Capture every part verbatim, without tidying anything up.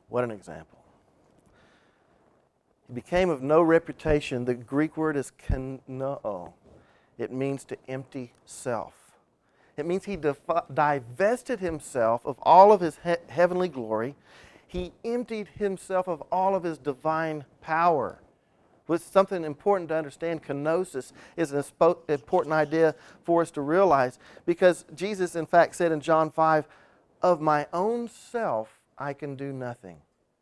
What an example. He became of no reputation. The Greek word is kanoo. It means to empty self. It means he defi- divested himself of all of his he- heavenly glory. He emptied himself of all of his divine power. Which is something important to understand. Kenosis is an important idea for us to realize, because Jesus, in fact, said in John five, "Of my own self I can do nothing.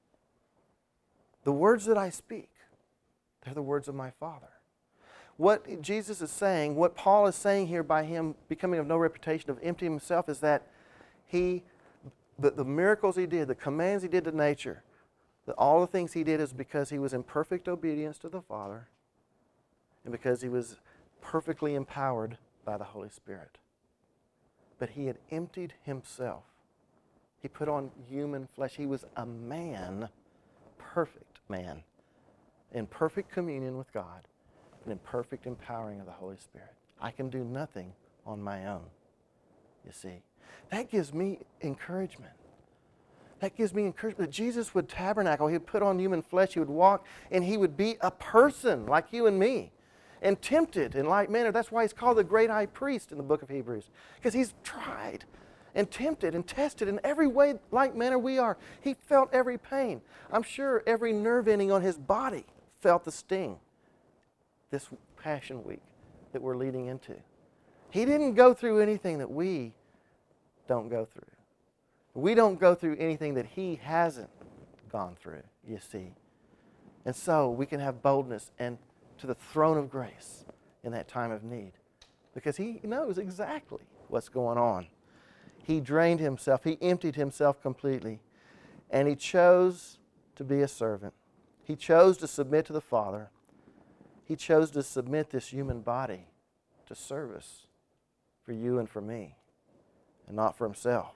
The words that I speak, they're the words of my Father." What Jesus is saying, what Paul is saying here by him becoming of no reputation, of emptying himself, is that he, the, the miracles he did, the commands he did to nature, that all the things he did is because he was in perfect obedience to the Father and because he was perfectly empowered by the Holy Spirit. But he had emptied himself. He put on human flesh. He was a man, perfect man, in perfect communion with God and in perfect empowering of the Holy Spirit. I can do nothing on my own, you see. That gives me encouragement. That gives me encouragement that Jesus would tabernacle. He would put on human flesh. He would walk, and he would be a person like you and me, and tempted in like manner. That's why he's called the great high priest in the book of Hebrews, because he's tried and tempted and tested in every way like manner we are. He felt every pain. I'm sure every nerve ending on his body felt the sting this Passion Week that we're leading into. He didn't go through anything that we don't go through. We don't go through anything that he hasn't gone through, you see. And so we can have boldness and to the throne of grace in that time of need, because he knows exactly what's going on. He drained himself. He emptied himself completely. And he chose to be a servant. He chose to submit to the Father. He chose to submit this human body to service for you and for me, and not for himself.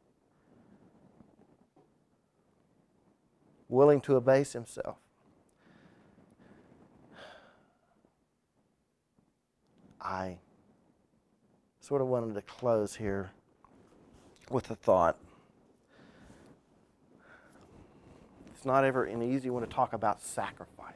Willing to abase himself. I sort of wanted to close here with a thought. It's not ever an easy one to talk about sacrifice.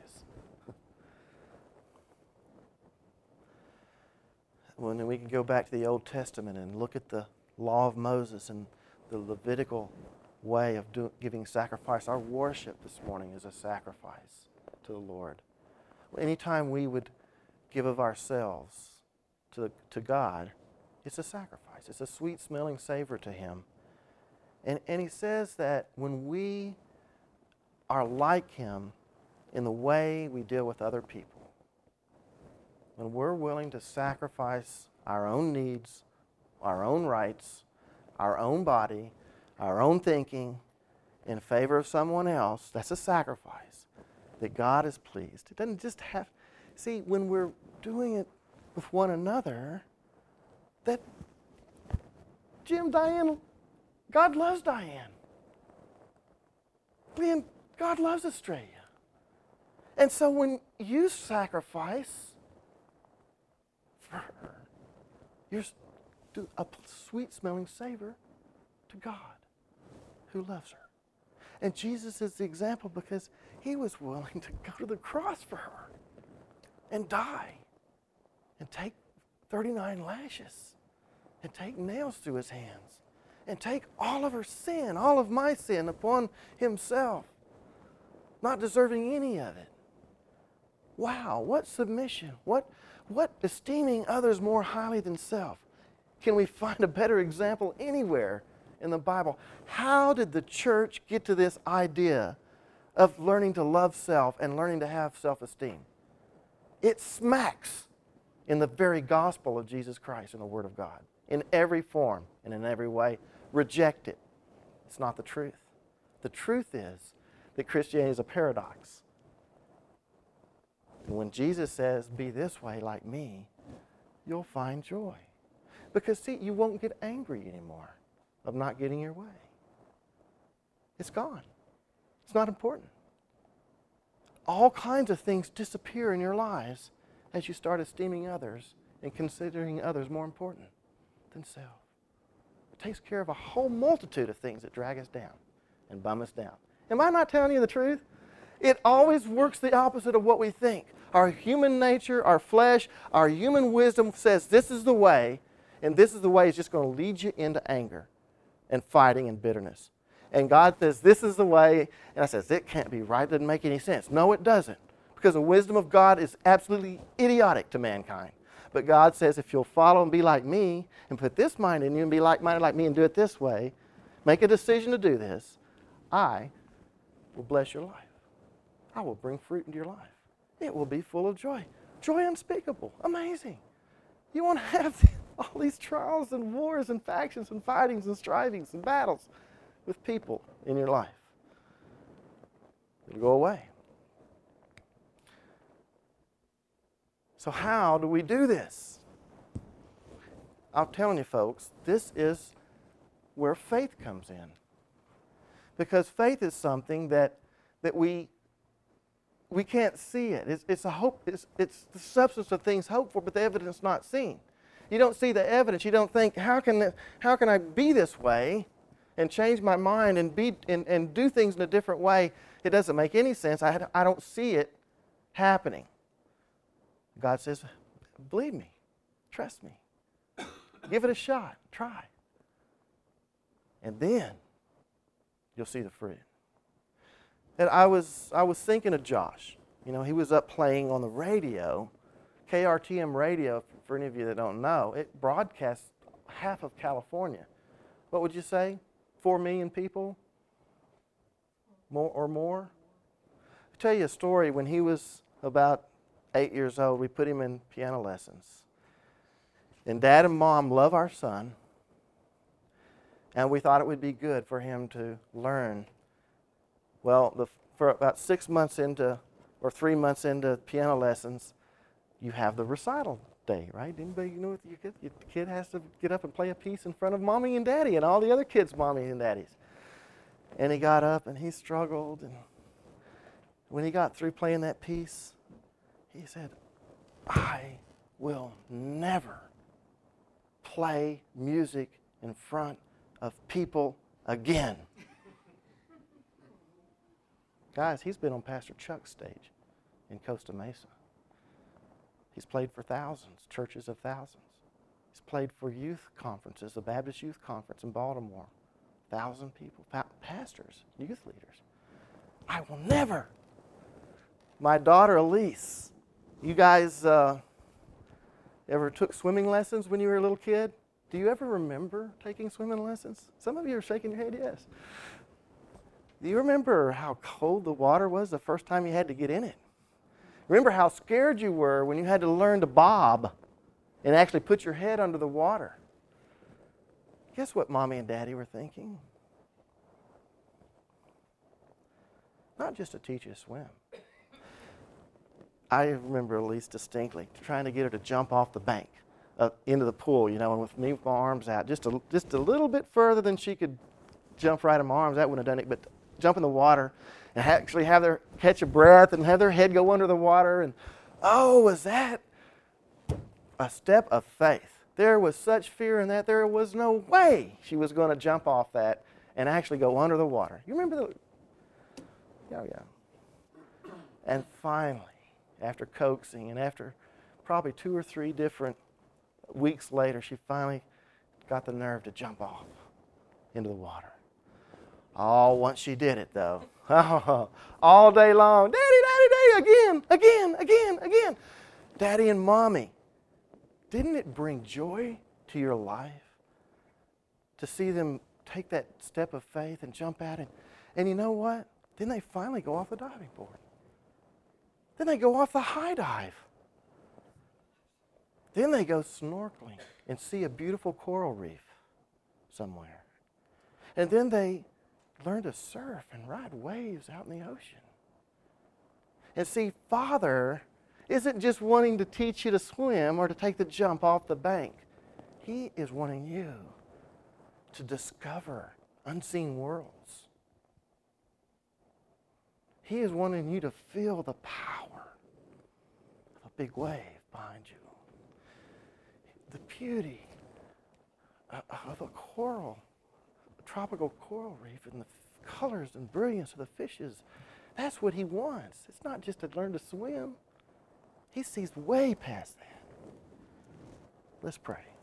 When we can go back to the Old Testament and look at the law of Moses and the Levitical way of do, giving sacrifice. Our worship this morning is a sacrifice to the Lord. Anytime we would give of ourselves to, to God, it's a sacrifice. It's a sweet-smelling savor to him. And, and he says that when we are like him in the way we deal with other people, when we're willing to sacrifice our own needs, our own rights, our own body, our own thinking in favor of someone else, that's a sacrifice that God is pleased. It doesn't just have... See, when we're doing it with one another, that Jim, Diane, God loves Diane. Man, God loves Australia. And so when you sacrifice for her, you're a sweet-smelling savor to God who loves her. And Jesus is the example because he was willing to go to the cross for her and die and take thirty-nine lashes and take nails through his hands and take all of her sin, all of my sin upon himself, not deserving any of it. Wow, what submission, what, what esteeming others more highly than self. Can we find a better example anywhere in the Bible? How did the church get to this idea of learning to love self and learning to have self-esteem? It smacks in the very gospel of Jesus Christ and the Word of God. In every form and in every way. Reject it. It's not the truth. The truth is that Christianity is a paradox. And when Jesus says, be this way like me, you'll find joy. Because, see, you won't get angry anymore of not getting your way. It's gone. It's not important. All kinds of things disappear in your lives as you start esteeming others and considering others more important than self. It takes care of a whole multitude of things that drag us down and bum us down. Am I not telling you the truth? It always works the opposite of what we think. Our human nature, our flesh, our human wisdom says this is the way, and this is the way is just going to lead you into anger and fighting and bitterness. And God says this is the way, and I says it can't be right, it doesn't make any sense. No, it doesn't, because the wisdom of God is absolutely idiotic to mankind. But God says if you'll follow and be like me and put this mind in you and be like-minded like me and do it this way, make a decision to do this, I will bless your life. I will bring fruit into your life. It will be full of joy. Joy unspeakable. Amazing. You won't have all these trials and wars and factions and fightings and strivings and battles with people in your life. It'll go away. So how do we do this? I'm telling you, folks, this is where faith comes in. Because faith is something that, that we, we can't see it. It's, it's, a hope, it's, it's the substance of things hoped for, but the evidence not seen. You don't see the evidence. You don't think, how can, how can I be this way and change my mind and, be, and, and do things in a different way? It doesn't make any sense. I, I don't see it happening. God says, believe me, trust me, give it a shot, try. And then you'll see the fruit. And I was, I was thinking of Josh. You know, he was up playing on the radio, K R T M radio, for any of you that don't know. It broadcasts half of California. What would you say? Four million people? More or more? I'll tell you a story. When he was about eight years old, we put him in piano lessons. And Dad and Mom love our son. And we thought it would be good for him to learn. Well, the, for about six months into, or three months into piano lessons, you have the recital day, right? Anybody know what your kid, your kid has to get up and play a piece in front of Mommy and Daddy and all the other kids' Mommy and Daddies. And he got up and he struggled. And when he got through playing that piece, he said, I will never play music in front of people again. Guys, he's been on Pastor Chuck's stage in Costa Mesa. He's played for thousands, churches of thousands. He's played for youth conferences, the Baptist Youth Conference in Baltimore. Thousand people, pa- pastors, youth leaders. I will never. My daughter Elise, you guys uh, ever took swimming lessons when you were a little kid? Do you ever remember taking swimming lessons? Some of you are shaking your head, yes. Do you remember how cold the water was the first time you had to get in it? Remember how scared you were when you had to learn to bob and actually put your head under the water? Guess what Mommy and Daddy were thinking? Not just to teach you to swim. I remember Elise distinctly trying to get her to jump off the bank uh, into the pool, you know, and with me with my arms out, just a, just a little bit further than she could jump right in my arms. That wouldn't have done it, but jump in the water and ha- actually have their catch a breath and have their head go under the water. And oh, was that a step of faith? There was such fear in that there was no way she was going to jump off that and actually go under the water. You remember the... Yeah, yeah. And finally, after coaxing and after probably two or three different weeks later, she finally got the nerve to jump off into the water. Oh, once she did it, though, all day long, Daddy, Daddy, Daddy, again, again, again, again. Daddy and Mommy, didn't it bring joy to your life to see them take that step of faith and jump out? And, and you know what? Then they finally go off the diving board. Then they go off the high dive. Then they go snorkeling and see a beautiful coral reef somewhere. And then they learn to surf and ride waves out in the ocean. And see, Father isn't just wanting to teach you to swim or to take the jump off the bank. He is wanting you to discover unseen worlds. He is wanting you to feel the power of a big wave behind you. The beauty of a coral, a tropical coral reef in the colors and brilliance of the fishes. That's what he wants. It's not just to learn to swim. He sees way past that. Let's pray.